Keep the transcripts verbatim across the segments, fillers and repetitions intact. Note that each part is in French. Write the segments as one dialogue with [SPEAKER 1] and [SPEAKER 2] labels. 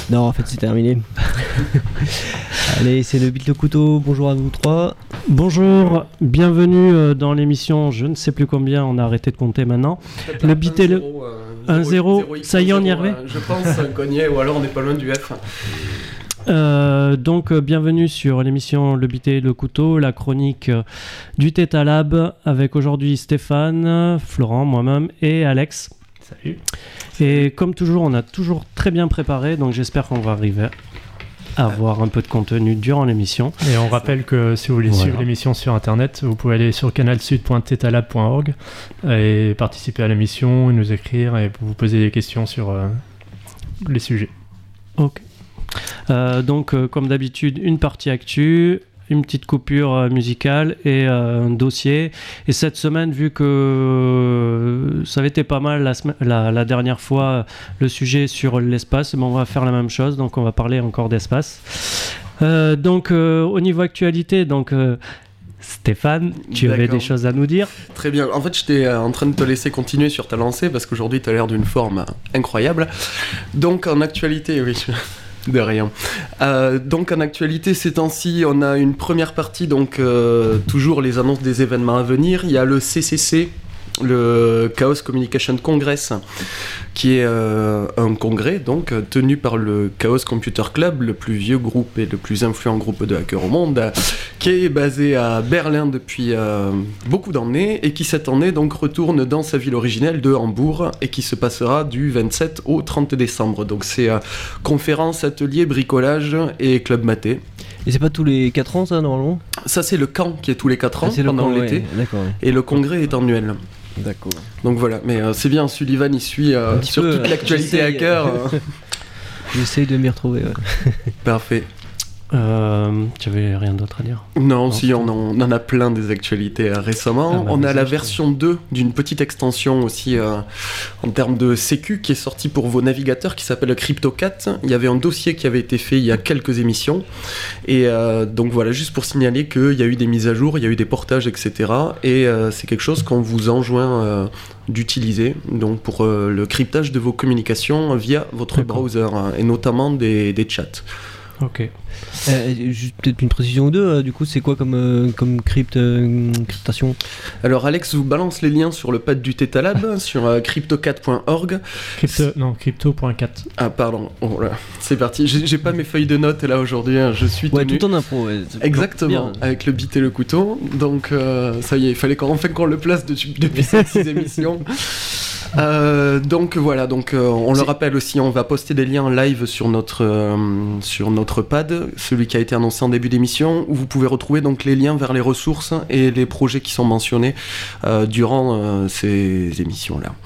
[SPEAKER 1] Non, en fait, c'est terminé. Allez, c'est le Bit le couteau. Bonjour à vous trois.
[SPEAKER 2] Bonjour, bienvenue dans l'émission, je ne sais plus combien, on a arrêté de compter maintenant. Le Bit et le un zéro, ça y est, on y est arrivé.
[SPEAKER 3] Je pense un cognet, ou alors on n'est pas loin du F.
[SPEAKER 2] Euh, donc euh, bienvenue sur l'émission Le Bit et le couteau, la chronique euh, du Theta Lab, avec aujourd'hui Stéphane, Florent, moi-même et Alex.
[SPEAKER 4] Salut.
[SPEAKER 2] Et comme toujours, on a toujours très bien préparé, donc j'espère qu'on va arriver à avoir un peu de contenu durant l'émission.
[SPEAKER 4] Et on rappelle que si vous voulez
[SPEAKER 2] voilà.
[SPEAKER 4] suivre l'émission sur internet, vous pouvez aller sur canalsud point tetalab point org et participer à l'émission, nous écrire et vous poser des questions sur euh, les sujets.
[SPEAKER 2] Ok. Euh, donc, euh, comme d'habitude, une partie actu, une petite coupure euh, musicale et euh, un dossier. Et cette semaine, vu que euh, ça avait été pas mal la, sema- la, la dernière fois, euh, le sujet sur l'espace, bon, on va faire la même chose. Donc, on va parler encore d'espace. Euh, donc, euh, au niveau actualité, donc. Euh, Stéphane, tu
[SPEAKER 3] D'accord.
[SPEAKER 2] avais des choses à nous dire?
[SPEAKER 3] Très bien. En fait, j'étais euh, en train de te laisser continuer sur ta lancée parce qu'aujourd'hui, tu as l'air d'une forme euh, incroyable. Donc, en actualité, oui. De rien. Euh, donc en actualité, ces temps-ci, on a une première partie, donc euh, toujours les annonces des événements à venir. Il y a le C C C, le Chaos Communication Congress, qui est euh, un congrès donc tenu par le Chaos Computer Club, le plus vieux groupe et le plus influent groupe de hackers au monde, qui est basé à Berlin depuis euh, beaucoup d'années et qui cette année donc retourne dans sa ville originelle de Hambourg et qui se passera du vingt-sept au trente décembre. Donc c'est euh, conférence, atelier, bricolage et club maté.
[SPEAKER 1] Et c'est pas tous les quatre ans ça normalement?
[SPEAKER 3] Ça c'est le camp qui est tous les quatre ans
[SPEAKER 1] Ah, c'est le
[SPEAKER 3] pendant
[SPEAKER 1] camp,
[SPEAKER 3] l'été,
[SPEAKER 1] ouais. D'accord, ouais.
[SPEAKER 3] et le congrès est annuel.
[SPEAKER 1] D'accord.
[SPEAKER 3] Donc voilà, mais euh, c'est bien, Sullivan il suit euh, sur
[SPEAKER 1] peu,
[SPEAKER 3] toute
[SPEAKER 1] euh,
[SPEAKER 3] l'actualité
[SPEAKER 1] j'essaye.
[SPEAKER 3] hacker. euh.
[SPEAKER 1] J'essaye de m'y retrouver. Ouais.
[SPEAKER 3] Parfait.
[SPEAKER 2] Euh, tu avais rien d'autre à dire?
[SPEAKER 3] Non,
[SPEAKER 2] Non,
[SPEAKER 3] si, on en, on en a plein des actualités euh, récemment.
[SPEAKER 2] Ah bah,
[SPEAKER 3] on a
[SPEAKER 2] vas-y,
[SPEAKER 3] la
[SPEAKER 2] je
[SPEAKER 3] version deux d'une petite extension aussi euh, en termes de sécu qui est sortie pour vos navigateurs qui s'appelle CryptoCat. Il y avait un dossier qui avait été fait il y a quelques émissions. Et euh, donc voilà, juste pour signaler qu'il y a eu des mises à jour, il y a eu des portages, et cetera. Et euh, c'est quelque chose qu'on vous enjoint euh, d'utiliser donc pour euh, le cryptage de vos communications via votre
[SPEAKER 2] D'accord.
[SPEAKER 3] browser hein, et notamment des, des chats.
[SPEAKER 2] Ok.
[SPEAKER 1] Euh, juste peut-être une précision ou deux. euh, du coup, c'est quoi comme euh, comme crypt, euh, cryptation?
[SPEAKER 3] Alors Alex vous balance les liens sur le pad du Theta Lab sur euh, cryptocat point org.
[SPEAKER 4] Crypto, non, crypto point quatre.
[SPEAKER 3] Ah pardon, oh là, c'est parti. J'ai, j'ai pas mes feuilles de notes là aujourd'hui, hein, je suis
[SPEAKER 1] Ouais,
[SPEAKER 3] tenu.
[SPEAKER 1] tout en impro. Ouais. C'est
[SPEAKER 3] Exactement,
[SPEAKER 1] bien.
[SPEAKER 3] avec le bit et le couteau. Donc euh, ça y est, il fallait qu'on, enfin, qu'on le place de- depuis cinq six émissions. Euh, donc voilà, donc euh, on
[SPEAKER 1] C'est-
[SPEAKER 3] le rappelle aussi, on va poster des liens en live sur notre euh, sur notre pad, celui qui a été annoncé en début d'émission, où vous pouvez retrouver donc les liens vers les ressources et les projets qui sont mentionnés euh, durant euh, ces émissions là.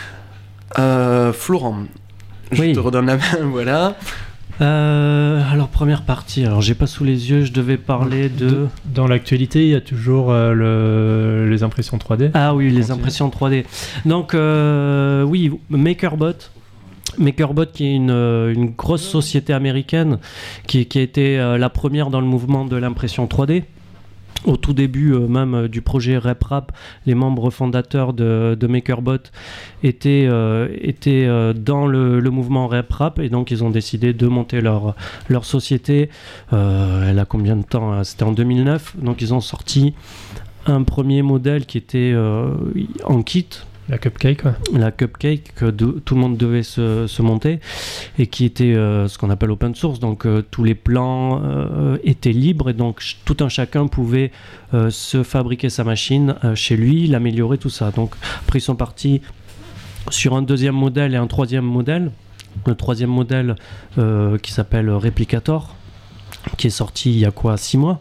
[SPEAKER 3] Euh, Florent, je
[SPEAKER 2] Oui.
[SPEAKER 3] te redonne la main, voilà.
[SPEAKER 2] Euh, alors première partie, alors j'ai pas sous les yeux, je devais parler de...
[SPEAKER 4] Dans l'actualité, il y a toujours euh, le, les impressions trois D.
[SPEAKER 2] Ah oui, les
[SPEAKER 4] Continue.
[SPEAKER 2] impressions trois D. Donc euh, oui, MakerBot. MakerBot qui est une, euh, une grosse société américaine qui, qui a été euh, la première dans le mouvement de l'impression trois D. Au tout début euh, même euh, du projet RepRap, les membres fondateurs de, de MakerBot étaient, euh, étaient euh, dans le, le mouvement RepRap et donc ils ont décidé de monter leur, leur société. Euh, elle a combien de temps hein? C'était en deux mille neuf, donc ils ont sorti un premier modèle qui était euh, en kit.
[SPEAKER 4] La cupcake, ouais.
[SPEAKER 2] La cupcake que de- tout le monde devait se, se monter et qui était euh, ce qu'on appelle open source, donc euh, tous les plans euh, étaient libres et donc ch- tout un chacun pouvait euh, se fabriquer sa machine euh, chez lui, l'améliorer, tout ça. Donc après ils sont partis sur un deuxième modèle et un troisième modèle. Le troisième modèle euh, qui s'appelle Replicator, qui est sorti il y a quoi, six mois.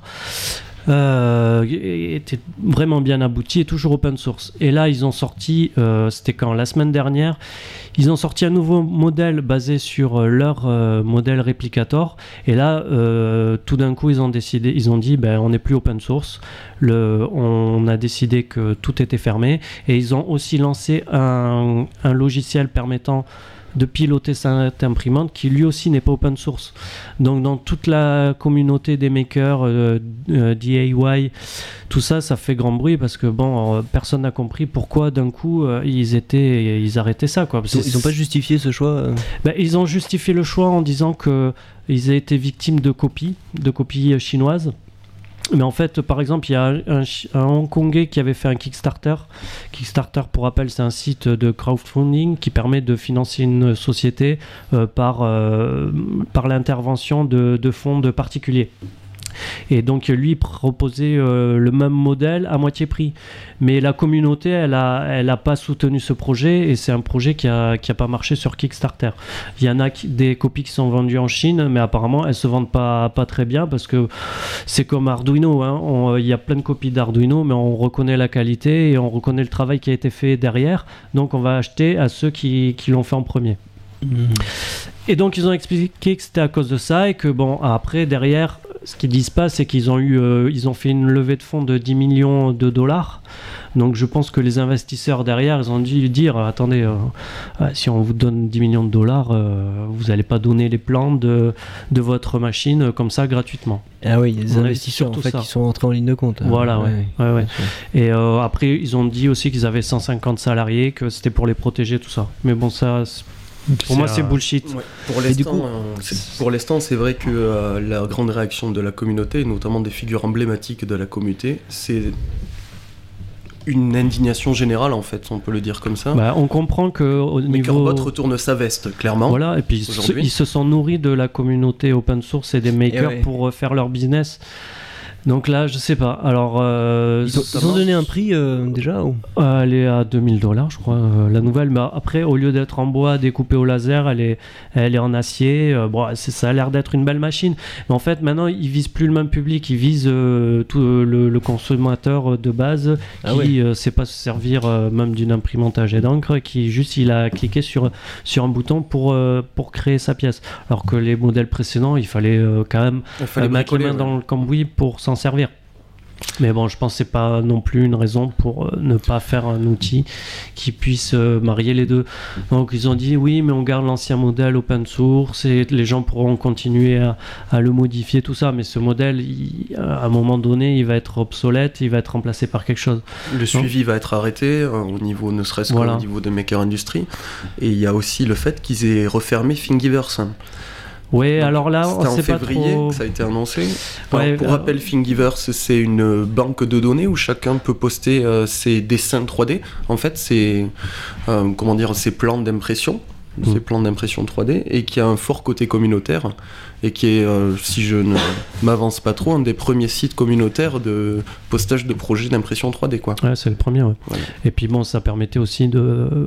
[SPEAKER 2] Euh, était vraiment bien abouti et toujours open source. Et là, ils ont sorti, euh, c'était quand la semaine dernière, ils ont sorti un nouveau modèle basé sur leur euh, modèle Replicator. Et là, euh, tout d'un coup, ils ont décidé, ils ont dit, ben, on n'est plus open source. Le, on a décidé que tout était fermé. Et ils ont aussi lancé un, un logiciel permettant de piloter cette imprimante qui lui aussi n'est pas open source. Donc dans toute la communauté des makers, euh, euh, D I Y, tout ça, ça fait grand bruit parce que bon, euh, personne n'a compris pourquoi d'un coup euh, ils étaient, ils arrêtaient ça quoi.
[SPEAKER 1] Ils n'ont pas justifié ce choix. Euh...
[SPEAKER 2] Ben, ils ont justifié le choix en disant que ils étaient victimes de copies, de copies chinoises. Mais en fait, par exemple, il y a un, un, un Hongkongais qui avait fait un Kickstarter. Kickstarter, pour rappel, c'est un site de crowdfunding qui permet de financer une société euh, par, euh, par l'intervention de, de fonds de particuliers. Et donc lui proposait euh, le même modèle à moitié prix. Mais la communauté, elle a, elle a pas soutenu ce projet et c'est un projet qui a, qui a pas marché sur Kickstarter. Il y en a qui, des copies qui sont vendues en Chine, mais apparemment elles se vendent pas, pas très bien parce que c'est comme Arduino. Hein. On, il y a plein de copies d'Arduino, mais on reconnaît la qualité et on reconnaît le travail qui a été fait derrière. Donc on va acheter à ceux qui, qui l'ont fait en premier. Mmh. Et donc ils ont expliqué que c'était à cause de ça et que bon, après derrière, ce qu'ils disent pas, c'est qu'ils ont eu, euh, ils ont fait une levée de fonds de dix millions de dollars. Donc je pense que les investisseurs derrière, ils ont dû dire, attendez, euh, euh, si on vous donne dix millions de dollars, euh, vous n'allez pas donner les plans de, de votre machine comme ça gratuitement.
[SPEAKER 1] Ah oui, il y a des investisseurs en fait ça. Qui sont entrés en ligne de compte.
[SPEAKER 2] Voilà, ouais. ouais, ouais, ouais. Et euh, après, ils ont dit aussi qu'ils avaient cent cinquante salariés, que c'était pour les protéger, tout ça. Mais bon, ça... Pour moi, c'est bullshit.
[SPEAKER 3] Ouais. Pour l'instant, coup, euh, c'est, pour l'instant, c'est vrai que euh, la grande réaction de la communauté, notamment des figures emblématiques de la communauté, c'est une indignation générale, en fait, on peut le dire comme ça.
[SPEAKER 2] Bah, on comprend que au niveau
[SPEAKER 3] MakerBot retourne sa veste, clairement.
[SPEAKER 2] Voilà, et puis aujourd'hui. Ils se sont nourris de la communauté open source et des makers et ouais. pour faire leur business. Donc là, je sais pas. Alors, euh,
[SPEAKER 1] ils, ont, ils ont donné un prix euh, déjà ou...
[SPEAKER 2] euh, Elle est à deux mille dollars, je crois, euh, la nouvelle. Mais après, au lieu d'être en bois découpé au laser, elle est, elle est en acier. Euh, bon, c'est, ça a l'air d'être une belle machine. Mais en fait, maintenant, ils visent plus le même public. Ils visent euh, tout euh, le, le consommateur de base ah qui ne ouais. sait pas se servir euh, même d'une imprimante à jet d'encre, qui juste il a cliqué sur sur un bouton pour euh, pour créer sa pièce. Alors que les modèles précédents, il fallait euh, quand même euh, mettre les mains ouais. dans le cambouis pour s'en servir. Mais bon, je pense que c'est pas non plus une raison pour euh, ne pas faire un outil qui puisse euh, marier les deux. Donc ils ont dit oui, mais on garde l'ancien modèle open source et les gens pourront continuer à, à le modifier, tout ça. Mais ce modèle, il, à un moment donné, il va être obsolète, il va être remplacé par quelque chose.
[SPEAKER 3] Le suivi Donc, va être arrêté euh, au niveau, ne serait-ce voilà. qu'au niveau de Maker Industry. Et il y a aussi le fait qu'ils aient refermé Thingiverse.
[SPEAKER 2] Oui, alors là,
[SPEAKER 3] c'était
[SPEAKER 2] on
[SPEAKER 3] en
[SPEAKER 2] sait
[SPEAKER 3] février
[SPEAKER 2] pas trop...
[SPEAKER 3] que ça a été annoncé. Alors,
[SPEAKER 2] ouais,
[SPEAKER 3] pour
[SPEAKER 2] euh...
[SPEAKER 3] rappel, Thingiverse, c'est une banque de données où chacun peut poster euh, ses dessins trois D. En fait, c'est euh, comment dire, ses plans d'impression, mmh. ses plans d'impression trois D, et qui a un fort côté communautaire et qui est, euh, si je ne m'avance pas trop, un des premiers sites communautaires de postage de projets d'impression trois D, quoi.
[SPEAKER 2] Ouais, c'est le premier. Ouais. Ouais. Et puis bon, ça permettait aussi de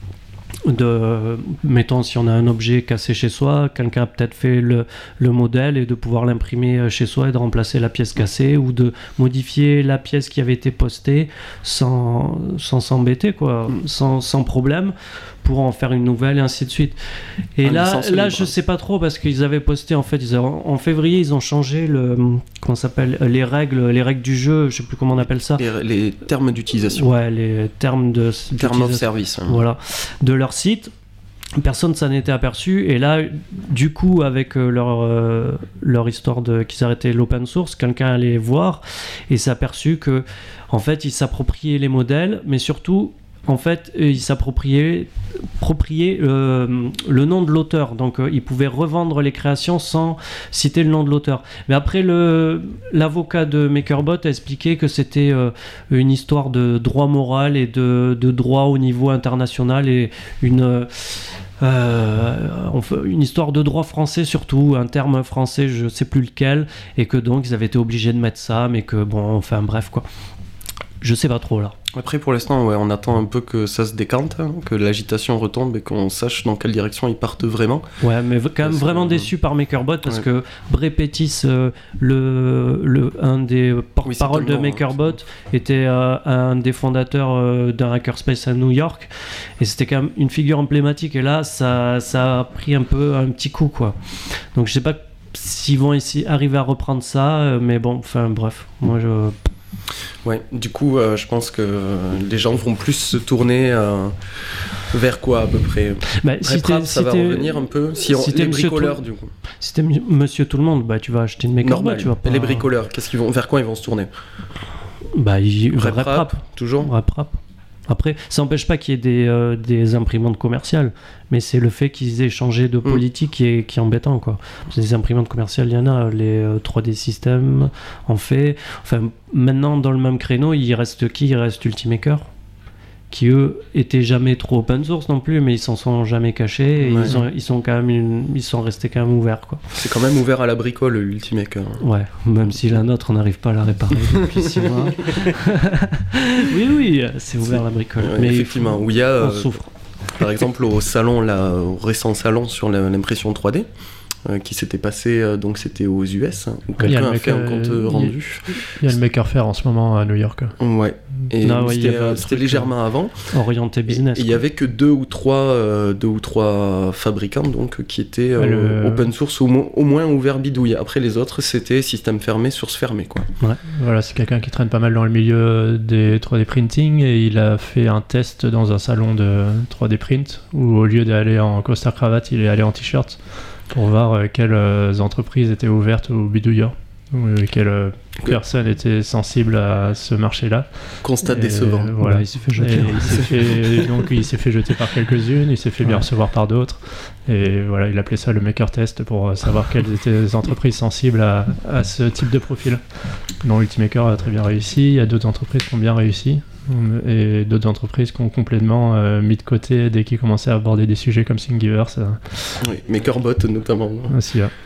[SPEAKER 2] de, mettons, si on a un objet cassé chez soi, quelqu'un a peut-être fait le, le modèle et de pouvoir l'imprimer chez soi et de remplacer la pièce cassée ou de modifier la pièce qui avait été postée sans, sans s'embêter, quoi, sans, sans problème, pour en faire une nouvelle et ainsi de suite. Et un là, là je sais pas trop parce qu'ils avaient posté, en fait, ils avaient, en février, ils ont changé le, comment ça s'appelle, les règles, les règles du jeu, je sais plus comment on appelle ça.
[SPEAKER 3] Les, les termes d'utilisation.
[SPEAKER 2] Ouais, les termes de.
[SPEAKER 3] Termes of service. Hein.
[SPEAKER 2] Voilà, de leur site. Personne s'en était aperçu et là, du coup, avec euh, leur euh, leur histoire de qu'ils arrêtaient l'open source, quelqu'un allait voir et s'est aperçu que, en fait, ils s'appropriaient les modèles, mais surtout. En fait, ils s'appropriaient appropriaient, euh, le nom de l'auteur. Donc, euh, ils pouvaient revendre les créations sans citer le nom de l'auteur. Mais après, le, l'avocat de MakerBot a expliqué que c'était euh, une histoire de droit moral et de, de droit au niveau international et une... Euh, une histoire de droit français surtout, un terme français, je sais plus lequel, et que donc ils avaient été obligés de mettre ça, mais que bon, enfin bref quoi. Je sais pas trop là.
[SPEAKER 3] Après, pour l'instant, ouais, on attend un peu que ça se décante, hein, que l'agitation retombe et qu'on sache dans quelle direction ils partent vraiment.
[SPEAKER 2] Ouais, mais quand même parce vraiment que... déçu par MakerBot parce ouais. que Bray Pettis, euh, le, le, un des porte-parole oui, de MakerBot, ouais. était euh, un des fondateurs euh, d'un hackerspace à New York et c'était quand même une figure emblématique. Et là, ça, ça a pris un peu un petit coup, quoi. Donc, je sais pas s'ils vont ici arriver à reprendre ça, euh, mais bon, enfin, bref, moi je.
[SPEAKER 3] Ouais, du coup, euh, je pense que les gens vont plus se tourner euh, vers quoi à peu près.
[SPEAKER 2] Bah, si
[SPEAKER 3] Reprap,
[SPEAKER 2] t'es,
[SPEAKER 3] ça
[SPEAKER 2] si
[SPEAKER 3] va
[SPEAKER 2] t'es-
[SPEAKER 3] revenir un peu. Si on,
[SPEAKER 2] si t'es
[SPEAKER 3] les
[SPEAKER 2] monsieur
[SPEAKER 3] bricoleurs,
[SPEAKER 2] tout-
[SPEAKER 3] du coup.
[SPEAKER 2] Si t'es m- monsieur tout le monde, bah tu vas acheter une MakerBot,
[SPEAKER 3] Normal.
[SPEAKER 2] tu vas pas.
[SPEAKER 3] Et les bricoleurs, qu'est-ce qu'ils vont, vers quoi ils vont se tourner?
[SPEAKER 2] Bah, ils...
[SPEAKER 3] Reprap,
[SPEAKER 2] Reprap.
[SPEAKER 3] toujours.
[SPEAKER 2] Reprap. Après, ça n'empêche pas qu'il y ait des, euh, des imprimantes commerciales, mais c'est le fait qu'ils aient changé de politique qui est, qui est embêtant, quoi. Parce que des imprimantes commerciales, il y en a, les euh, trois D Systems en fait. Enfin, maintenant, dans le même créneau, il reste qui? Il reste Ultimaker, qui eux étaient jamais trop open source non plus, mais ils s'en sont jamais cachés et
[SPEAKER 3] Ouais.
[SPEAKER 2] ils, ont, ils sont quand même une- ils sont restés quand même ouverts, quoi.
[SPEAKER 3] C'est quand même ouvert à la bricole, l'Ultimaker.
[SPEAKER 2] Ouais, même si la nôtre, on n'arrive pas à la réparer depuis six mois. oui, oui, c'est ouvert la bricole.
[SPEAKER 3] Ouais,
[SPEAKER 2] mais
[SPEAKER 3] effectivement,
[SPEAKER 2] il faut-
[SPEAKER 3] où il y a,
[SPEAKER 2] on
[SPEAKER 3] euh,
[SPEAKER 2] souffre.
[SPEAKER 3] par exemple, au salon, là, au récent salon sur la- l'impression trois D, euh, qui s'était passé, euh, donc c'était aux U S, hein, où
[SPEAKER 4] Il y a
[SPEAKER 3] quelqu'un
[SPEAKER 4] le
[SPEAKER 3] a
[SPEAKER 4] mec,
[SPEAKER 3] fait un
[SPEAKER 4] euh,
[SPEAKER 3] compte
[SPEAKER 4] il-
[SPEAKER 3] rendu.
[SPEAKER 4] Il y a le Maker Faire en ce moment à New York.
[SPEAKER 3] Ouais. Et
[SPEAKER 2] Ah ouais, il y
[SPEAKER 3] c'était
[SPEAKER 2] avait un
[SPEAKER 3] euh, c'était
[SPEAKER 2] truc,
[SPEAKER 3] légèrement avant.
[SPEAKER 2] Orienté
[SPEAKER 3] Et
[SPEAKER 2] business.
[SPEAKER 3] et il y
[SPEAKER 2] quoi.
[SPEAKER 3] avait que deux ou trois, euh, deux ou trois fabricants donc qui étaient euh,
[SPEAKER 4] Ouais, le-
[SPEAKER 3] open source, au, mo- au moins ouvert bidouille. Après les autres, c'était système fermé, source fermée, quoi.
[SPEAKER 4] Voilà, c'est quelqu'un qui traîne pas mal dans le milieu des trois D printing et il a fait un test dans un salon de trois D print où au lieu d'aller en costard cravate, il est allé en t-shirt pour voir euh, quelles euh, entreprises étaient ouvertes aux bidouilleurs, ou euh, quelles euh,
[SPEAKER 3] Que-
[SPEAKER 4] personnes étaient sensibles à ce marché-là.
[SPEAKER 3] Constat
[SPEAKER 4] Et,
[SPEAKER 3] décevant.
[SPEAKER 4] euh,
[SPEAKER 2] Voilà, il s'est fait jeter.
[SPEAKER 4] Et il s'est fait, donc il s'est fait jeter par quelques-unes, il s'est fait bien
[SPEAKER 2] Ouais.
[SPEAKER 4] recevoir par d'autres. Et voilà, il appelait ça le maker test pour euh, savoir quelles étaient les entreprises sensibles à, à ce type de profil. Donc Ultimaker a très bien réussi, il y a d'autres entreprises qui ont bien réussi, et d'autres entreprises qui ont complètement euh, mis de côté dès qu'ils commençaient à aborder des sujets comme Thingiverse. Euh,
[SPEAKER 3] Oui, MakerBot notamment.
[SPEAKER 4] aussi, là.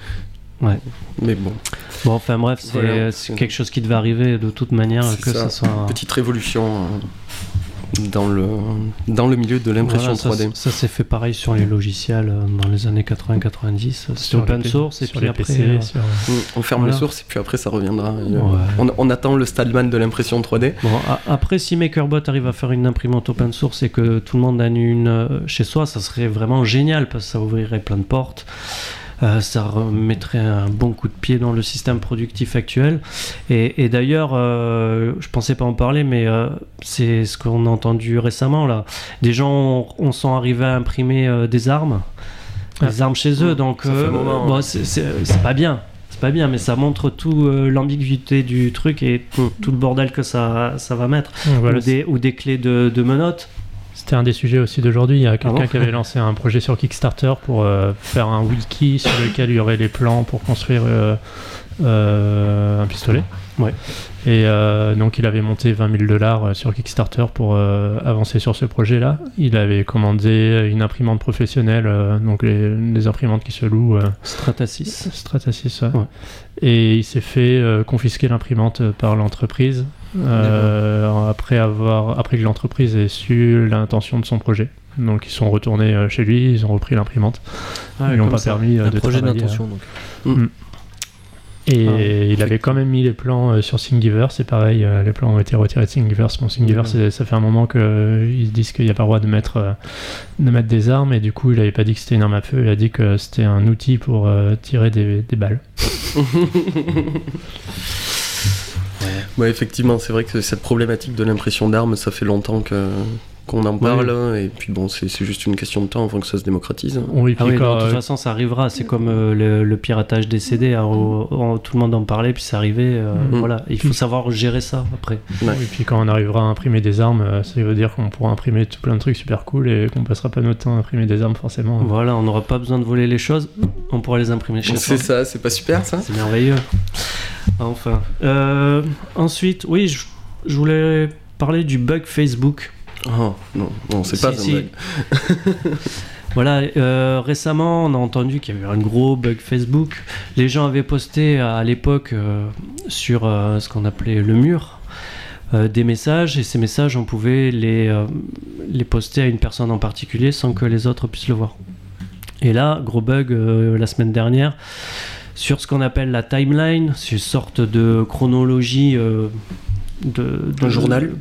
[SPEAKER 3] Mais bon,
[SPEAKER 2] Bon, enfin bref, c'est,
[SPEAKER 3] Voilà,
[SPEAKER 2] c'est
[SPEAKER 3] c'est-
[SPEAKER 2] quelque chose qui devait arriver de toute manière,
[SPEAKER 3] C'est
[SPEAKER 2] que
[SPEAKER 3] ça.
[SPEAKER 2] ça soit.
[SPEAKER 3] petite révolution euh, dans, le, dans le milieu de l'impression
[SPEAKER 2] Voilà, ça,
[SPEAKER 3] trois D.
[SPEAKER 2] ça s'est fait pareil sur les logiciels euh, dans les années quatre-vingts quatre-vingt-dix. C'était
[SPEAKER 4] Sur
[SPEAKER 2] open
[SPEAKER 4] les P-
[SPEAKER 2] source et
[SPEAKER 4] sur
[SPEAKER 2] puis
[SPEAKER 4] les
[SPEAKER 2] après.
[SPEAKER 4] P C,
[SPEAKER 2] euh,
[SPEAKER 4] sur-
[SPEAKER 3] Mm, On ferme
[SPEAKER 2] Voilà.
[SPEAKER 3] les sources et puis après ça reviendra. Et, euh,
[SPEAKER 2] Ouais.
[SPEAKER 3] on, on attend le Stallman de l'impression trois D.
[SPEAKER 2] Bon, a- après, si MakerBot arrive à faire une imprimante open source et que tout le monde a une euh, chez soi, ça serait vraiment génial parce que ça ouvrirait plein de portes. Euh, ça remettrait un bon coup de pied dans le système productif actuel. Et, et d'ailleurs, euh, je pensais pas en parler, mais euh, c'est ce qu'on a entendu récemment là. Des gens ont, ont sont arrivés à imprimer euh, des armes,
[SPEAKER 4] Ah.
[SPEAKER 2] des armes chez eux. Donc,
[SPEAKER 3] Ça fait un moment,
[SPEAKER 2] bon,
[SPEAKER 3] hein.
[SPEAKER 2] c'est, c'est, c'est pas bien. C'est pas bien, mais ça montre tout euh, l'ambiguïté du truc et tout, tout le bordel que ça, ça va mettre.
[SPEAKER 4] Donc voilà,
[SPEAKER 2] ou, des, ou des clés de, de menottes.
[SPEAKER 4] C'était un des sujets aussi d'aujourd'hui. Il y a quelqu'un
[SPEAKER 2] bon
[SPEAKER 4] qui avait lancé un projet sur Kickstarter pour euh, faire un wiki sur lequel il y aurait les plans pour construire euh, euh, un pistolet.
[SPEAKER 2] Ouais.
[SPEAKER 4] Et euh, donc il avait monté vingt mille dollars sur Kickstarter pour euh, avancer sur ce projet-là. Il avait commandé une imprimante professionnelle, euh, donc les, les imprimantes qui se louent. Euh,
[SPEAKER 2] Stratasys.
[SPEAKER 4] Stratasys, ouais.
[SPEAKER 2] Ouais.
[SPEAKER 4] Et il s'est fait euh, confisquer l'imprimante par l'entreprise euh, après, avoir, après que l'entreprise ait su l'intention de son projet. Donc ils sont retournés euh, chez lui, ils ont repris l'imprimante.
[SPEAKER 2] Ouais,
[SPEAKER 4] ils n'ont
[SPEAKER 2] comme
[SPEAKER 4] pas
[SPEAKER 2] ça.
[SPEAKER 4] permis euh,
[SPEAKER 1] Un
[SPEAKER 4] de
[SPEAKER 1] projet
[SPEAKER 4] travailler.
[SPEAKER 1] d'intention donc.
[SPEAKER 4] euh. Et
[SPEAKER 2] Ah,
[SPEAKER 4] il avait quand même mis les plans euh, sur Thingiverse, c'est pareil, euh, les plans ont été retirés de Thingiverse. Bon, Thingiverse,
[SPEAKER 2] Ouais.
[SPEAKER 4] c'est- ça fait un moment qu'ils disent qu'il n'y a pas le droit de mettre, euh, de mettre des armes, et du coup il n'avait pas dit que c'était une arme à feu, il a dit que c'était un outil pour euh, tirer des, des balles.
[SPEAKER 3] Ouais, effectivement, c'est vrai que cette problématique de l'impression d'armes, ça fait longtemps que qu'on en parle, et puis bon, c'est c'est juste une question de temps avant que ça se démocratise.
[SPEAKER 4] Oui,
[SPEAKER 2] Ah
[SPEAKER 4] puis
[SPEAKER 2] oui,
[SPEAKER 4] quand,
[SPEAKER 2] non, de toute
[SPEAKER 4] euh,
[SPEAKER 2] façon, ça arrivera. C'est comme euh, le, le piratage des C D. hein, au- au- tout le monde en parlait, puis c'est arrivé. euh,
[SPEAKER 3] Mhm.
[SPEAKER 2] Voilà, il faut savoir gérer ça après.
[SPEAKER 3] Ouais.
[SPEAKER 4] Et puis quand on arrivera à imprimer des armes, euh, ça veut dire qu'on pourra imprimer tout plein de trucs super cool et qu'on passera pas notre temps à imprimer des armes forcément.
[SPEAKER 2] Voilà, on n'aura pas besoin de voler les choses. On pourra les imprimer chez soi.
[SPEAKER 3] C'est ça, c'est pas super ça?
[SPEAKER 2] C'est merveilleux. Enfin. Euh, ensuite, oui, je, je voulais parler du bug Facebook.
[SPEAKER 3] Oh non, non, c'est
[SPEAKER 2] Si,
[SPEAKER 3] pas
[SPEAKER 2] si.
[SPEAKER 3] un bug.
[SPEAKER 2] Voilà, euh, récemment, on a entendu qu'il y avait eu un gros bug Facebook. Les gens avaient posté à, à l'époque euh, sur euh, ce qu'on appelait le mur euh, des messages, et ces messages, on pouvait les, euh, les poster à une personne en particulier sans que les autres puissent le voir. Et là, gros bug euh, la semaine dernière sur ce qu'on appelle la timeline, c'est une sorte de chronologie euh, de, de
[SPEAKER 3] Un journal.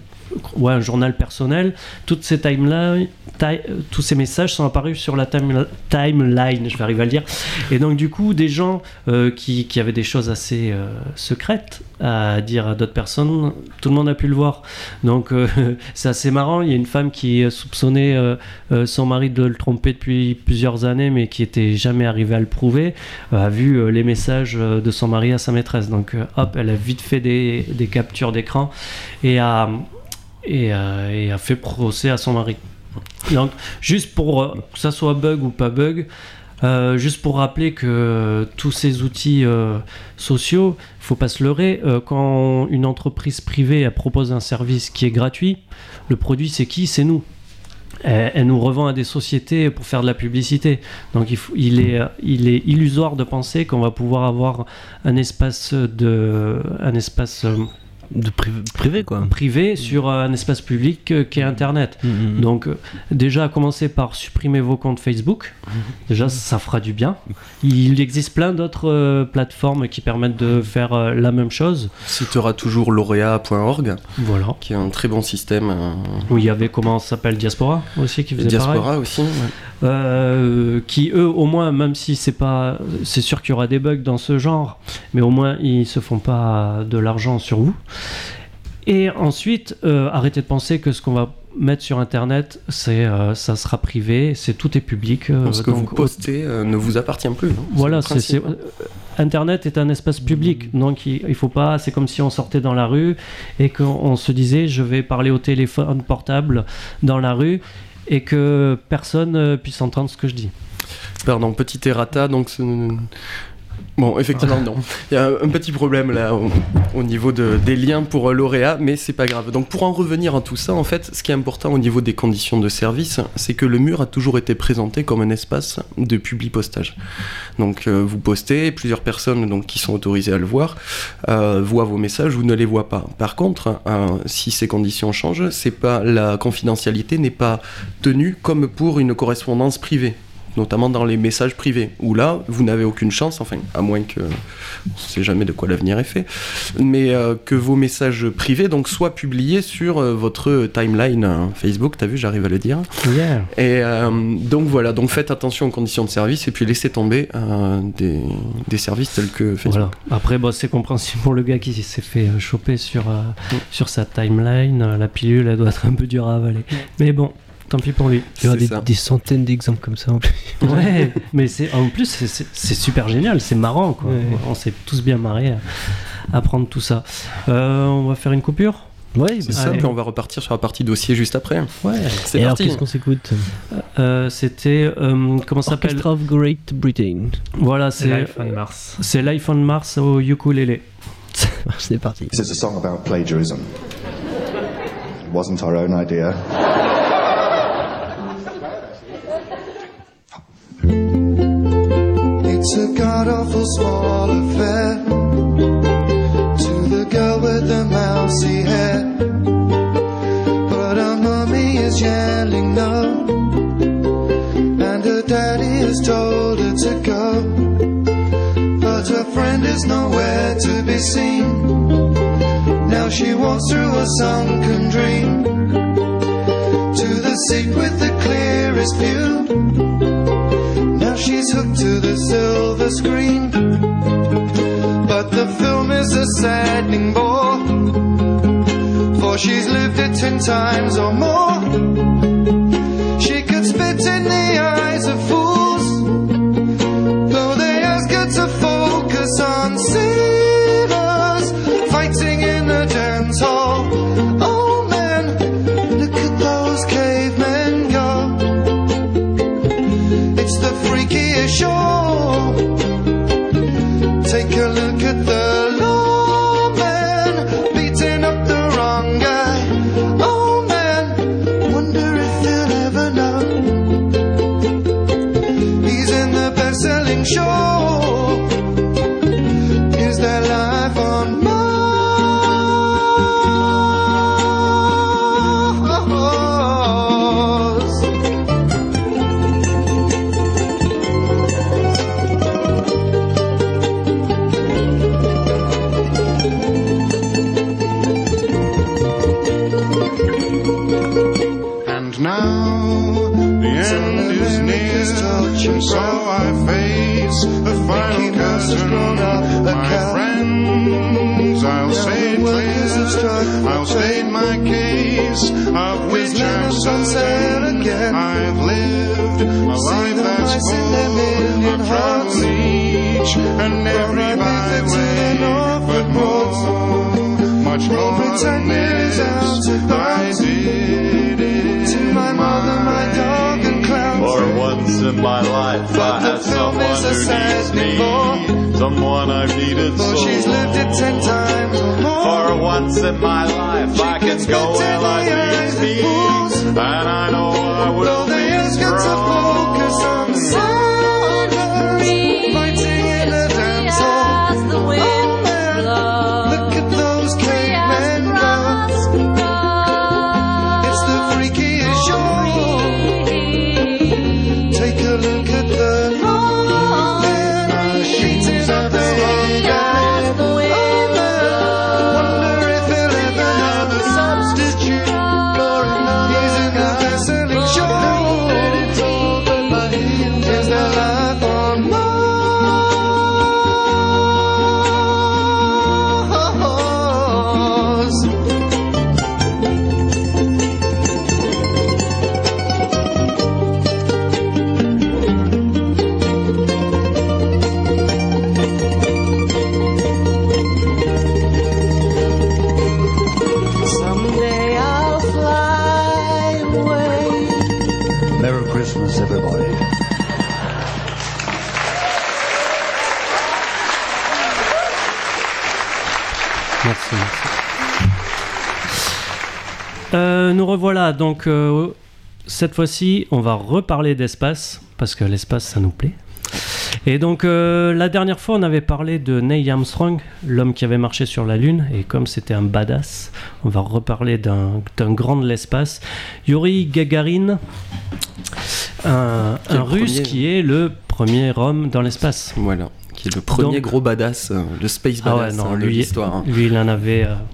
[SPEAKER 2] ouais, un journal personnel. Toutes ces timelines, ti- tous ces messages sont apparus sur la time- timeline, je vais arriver à le dire. Et donc du coup, des gens euh, qui, qui avaient des choses assez euh, secrètes à dire à d'autres personnes, tout le monde a pu le voir. Donc euh, c'est assez marrant. Il y a une femme qui soupçonnait euh, euh, son mari de le tromper depuis plusieurs années, mais qui était jamais arrivée à le prouver, euh, a vu euh, les messages euh, de son mari à sa maîtresse. Donc euh, hop, elle a vite fait des, des captures d'écran et a, et, a, et a fait procès à son mari. Donc juste pour euh, que ça soit bug ou pas bug, Euh, juste pour rappeler que euh, tous ces outils euh, sociaux, il ne faut pas se leurrer, euh, quand une entreprise privée elle propose un service qui est gratuit, le produit c'est qui ? C'est nous. Elle, elle nous revend à des sociétés pour faire de la publicité. Donc il, faut, il, est, il est illusoire de penser qu'on va pouvoir avoir un espace, de, un espace euh,
[SPEAKER 1] de privé, privé quoi.
[SPEAKER 2] privé sur un espace public euh, qui est Internet.
[SPEAKER 1] Mmh.
[SPEAKER 2] Donc euh, déjà, à commencer par supprimer vos comptes Facebook. Déjà, ça fera du bien. Il existe plein d'autres euh, plateformes qui permettent de faire euh, la même chose.
[SPEAKER 3] Citera toujours lauréat point org,
[SPEAKER 2] Voilà.
[SPEAKER 3] qui est un très bon système. Euh...
[SPEAKER 2] Où il y avait, comment ça s'appelle, Diaspora aussi, qui faisait
[SPEAKER 3] Diaspora
[SPEAKER 2] pareil.
[SPEAKER 3] aussi, ouais.
[SPEAKER 2] Euh, qui eux au moins, même si c'est pas, c'est sûr qu'il y aura des bugs dans ce genre, mais au moins ils se font pas de l'argent sur vous. Et ensuite euh, arrêtez de penser que ce qu'on va mettre sur internet c'est euh, ça sera privé, c'est tout est public. Euh,
[SPEAKER 3] ce que
[SPEAKER 2] donc,
[SPEAKER 3] vous postez euh, ne vous appartient plus. Hein.
[SPEAKER 2] Voilà,
[SPEAKER 3] c'est,
[SPEAKER 2] c'est, c'est Internet est un espace public, donc il, il faut pas. C'est comme si on sortait dans la rue et qu'on on se disait je vais parler au téléphone portable dans la rue et que personne euh, puisse entendre ce que je dis.
[SPEAKER 3] Pardon, petit errata, donc... Ce... Bon, effectivement, non. Il y a un petit problème là au, au niveau de, des liens pour euh, lauréat, mais c'est pas grave. Donc pour en revenir à tout ça, en fait, ce qui est important au niveau des conditions de service, c'est que le mur a toujours été présenté comme un espace de publi-postage. Donc euh, vous postez, plusieurs personnes donc, qui sont autorisées à le voir, euh, voient vos messages ou ne les voient pas. Par contre, euh, si ces conditions changent, c'est pas, la confidentialité n'est pas tenue comme pour une correspondance privée, notamment dans les messages privés, où là, vous n'avez aucune chance, enfin, à moins que, on ne sait jamais de quoi l'avenir est fait, mais euh, que vos messages privés donc, soient publiés sur euh, votre timeline euh, Facebook, t'as vu, j'arrive à le dire.
[SPEAKER 2] Yeah.
[SPEAKER 3] Et euh, donc voilà, donc faites attention aux conditions de service et puis laissez tomber euh, des, des services tels que Facebook.
[SPEAKER 2] Voilà. Après, bon, c'est compréhensible pour le gars qui s'est fait euh, choper sur, euh, mm. sur sa timeline, euh, la pilule, elle doit être un peu dure à avaler. Mm. Mais bon, tant pis pour lui.
[SPEAKER 1] Il y aura des, des centaines d'exemples comme ça en plus.
[SPEAKER 2] Ouais, mais c'est, en plus, c'est, c'est, c'est super génial, c'est marrant, quoi. Ouais. On s'est tous bien marrés à, à prendre tout ça. Euh, on va faire une coupure ?
[SPEAKER 1] Ouais,
[SPEAKER 3] c'est simple, allez. On va repartir sur la partie dossier juste après.
[SPEAKER 2] Ouais,
[SPEAKER 3] c'est
[SPEAKER 1] Et
[SPEAKER 3] parti.
[SPEAKER 1] Alors, qu'est-ce qu'on s'écoute ?
[SPEAKER 2] euh, C'était, euh, comment ça s'appelle ?
[SPEAKER 1] Orchestra of Great Britain.
[SPEAKER 2] Voilà, c'est,
[SPEAKER 4] c'est Life on Mars.
[SPEAKER 2] C'est Life on Mars au ukulélé.
[SPEAKER 1] C'est parti.
[SPEAKER 5] This is a song about plagiarism. It wasn't our own idea. It's a god-awful small affair to the girl with the mousy hair, but her mummy is yelling no, and her daddy has told her to go, but her friend is nowhere to be seen. Now she walks through a sunken dream to the seat with the clearest view. Now she's hooked to the silver screen, but the film is a saddening bore, for she's lived it ten times or more. She could spit in the eyes of fools, though they ask her to focus on sailors fighting in a dance hall. Oh man, look at those cavemen go. It's the freakiest show. Take a look at the lawman beating up the wrong guy. Oh man, wonder if they'll ever know. has grown up a
[SPEAKER 6] My
[SPEAKER 5] cow.
[SPEAKER 6] friends, I'll
[SPEAKER 5] Now
[SPEAKER 6] say
[SPEAKER 5] the workers have struck
[SPEAKER 6] clear, I'll
[SPEAKER 5] a
[SPEAKER 6] state my case, of which I'm
[SPEAKER 5] lamps on sale
[SPEAKER 6] certain.
[SPEAKER 5] again.
[SPEAKER 6] I've lived a
[SPEAKER 5] See
[SPEAKER 6] life
[SPEAKER 5] the
[SPEAKER 6] that's
[SPEAKER 5] mice in
[SPEAKER 6] full.
[SPEAKER 5] their million
[SPEAKER 6] I've
[SPEAKER 5] hearts.
[SPEAKER 6] traveled each and every
[SPEAKER 5] right back to the
[SPEAKER 6] byway,
[SPEAKER 5] Norfolk
[SPEAKER 6] but more, much more than
[SPEAKER 5] Britannia is out
[SPEAKER 6] this,
[SPEAKER 5] to
[SPEAKER 6] I
[SPEAKER 5] buy.
[SPEAKER 6] did it
[SPEAKER 5] To my mother, my dog and clowns.
[SPEAKER 7] For once in my life
[SPEAKER 5] But
[SPEAKER 7] I
[SPEAKER 5] the
[SPEAKER 7] have
[SPEAKER 5] film
[SPEAKER 7] someone
[SPEAKER 5] is a
[SPEAKER 7] who
[SPEAKER 5] sad
[SPEAKER 7] needs
[SPEAKER 5] before.
[SPEAKER 7] me, someone I've needed
[SPEAKER 5] Though
[SPEAKER 7] so
[SPEAKER 5] she's lived it ten
[SPEAKER 7] long.
[SPEAKER 5] times or more.
[SPEAKER 7] For once in my life I can go where life leads me, and I know I will
[SPEAKER 5] Though the
[SPEAKER 7] be
[SPEAKER 5] years get to focus on the soldiers fighting in the dance hall. Oh man, look at those cavemen go. It's the freakiest show. Take a look at the men beating up the old guy. Oh man, wonder if he'll ever have a substitute for another. He's in the best-selling show. Is there life on Mars? Someday I'll fly away.
[SPEAKER 8] Merry Christmas, everybody.
[SPEAKER 2] Merci, merci. Euh, nous revoilà, donc euh, cette fois-ci, on va reparler d'espace, parce que l'espace, ça nous plaît. Et donc, euh, la dernière fois, on avait parlé de Neil Armstrong, l'homme qui avait marché sur la Lune, et comme c'était un badass, on va reparler d'un, d'un grand de l'espace, Yuri Gagarin, un,
[SPEAKER 3] Qui est
[SPEAKER 2] un
[SPEAKER 3] le
[SPEAKER 2] russe
[SPEAKER 3] premier.
[SPEAKER 2] qui est le premier homme dans l'espace.
[SPEAKER 3] Voilà, qui est le premier
[SPEAKER 2] Donc-
[SPEAKER 3] gros badass, euh, le space
[SPEAKER 2] Ah ouais,
[SPEAKER 3] badass
[SPEAKER 2] non,
[SPEAKER 3] hein, de
[SPEAKER 2] lui,
[SPEAKER 3] l'histoire. hein.
[SPEAKER 2] lui, il en avait. euh.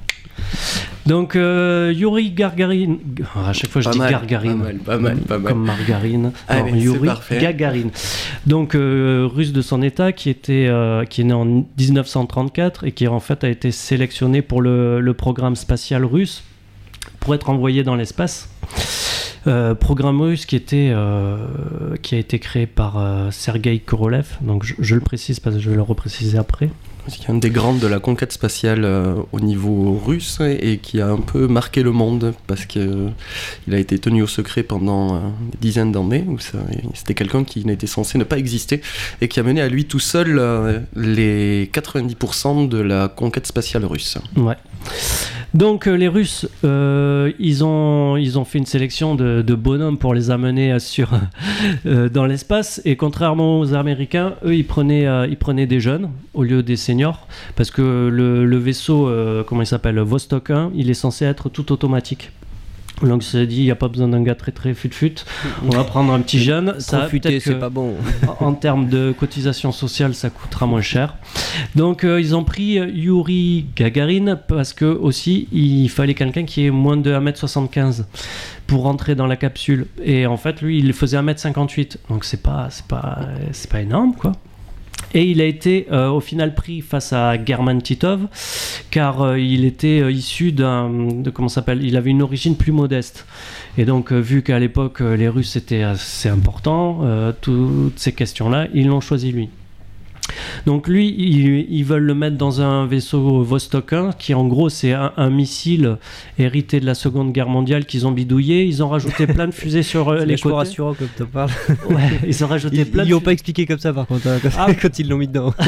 [SPEAKER 2] Donc, euh, Yuri Gagarin. À chaque fois, je
[SPEAKER 3] Pas
[SPEAKER 2] dis
[SPEAKER 3] mal,
[SPEAKER 2] Gargarine.
[SPEAKER 3] pas mal, pas mal, pas mal.
[SPEAKER 2] Comme margarine.
[SPEAKER 3] Allez,
[SPEAKER 2] Non,
[SPEAKER 3] c'est
[SPEAKER 2] Yuri
[SPEAKER 3] parfait.
[SPEAKER 2] Gagarin. Donc, euh, russe de son état, qui, était, euh, qui est né en dix-neuf cent trente-quatre et qui, en fait, a été sélectionné pour le, le programme spatial russe pour être envoyé dans l'espace. Euh, programme russe qui, était, euh, qui a été créé par euh, Sergei Korolev. Donc, je, je le précise parce que je vais le repréciser après.
[SPEAKER 3] Qui est un des grands de la conquête spatiale euh, au niveau russe et, et qui a un peu marqué le monde parce qu'il euh, a été tenu au secret pendant euh, des dizaines d'années. Où ça, c'était quelqu'un qui n'était censé ne pas exister et qui a mené à lui tout seul euh, les quatre-vingt-dix pour cent de la conquête spatiale russe.
[SPEAKER 2] Ouais. Donc euh, les Russes, euh, ils, ont, ils ont fait une sélection de, de bonhommes pour les amener sur, euh, dans l'espace. Et contrairement aux Américains, eux, ils prenaient, euh, ils prenaient des jeunes au lieu des seniors. Parce que le, le vaisseau, euh, comment il s'appelle, Vostok un, il est censé être tout automatique. Donc c'est dit, il n'y a pas besoin d'un gars très très fut-fut. On va prendre un petit jeune. Ça,
[SPEAKER 1] Profiter,
[SPEAKER 2] peut-être
[SPEAKER 1] c'est
[SPEAKER 2] que-
[SPEAKER 1] pas bon.
[SPEAKER 2] en termes de cotisation sociale, ça coûtera moins cher. Donc, euh, ils ont pris euh, Yuri Gagarin parce que aussi il fallait quelqu'un qui ait moins de un mètre soixante-quinze pour rentrer dans la capsule. Et en fait, lui, il faisait un mètre cinquante-huit. Donc, c'est pas, c'est pas, c'est pas énorme, quoi. Et il a été euh, au final pris face à German Titov car euh, il était euh, issu d'un de comment ça s'appelle il avait une origine plus modeste et donc euh, vu qu'à l'époque euh, les Russes étaient assez importants euh, toutes ces questions là ils l'ont choisi lui. Donc lui, ils, ils veulent le mettre dans un vaisseau Vostok un, qui en gros c'est un, un missile hérité de la Seconde Guerre mondiale qu'ils ont bidouillé. Ils ont rajouté plein de fusées sur euh,
[SPEAKER 1] C'est
[SPEAKER 2] les
[SPEAKER 1] vachement
[SPEAKER 2] côtés.
[SPEAKER 1] rassurant comme tu parles.
[SPEAKER 2] Ouais, ils ont rajouté
[SPEAKER 1] Ils
[SPEAKER 2] plein de
[SPEAKER 1] ils l'ont
[SPEAKER 2] fu-
[SPEAKER 1] pas expliqué comme ça par contre, hein, quand,
[SPEAKER 2] Ah.
[SPEAKER 1] quand ils l'ont mis dedans.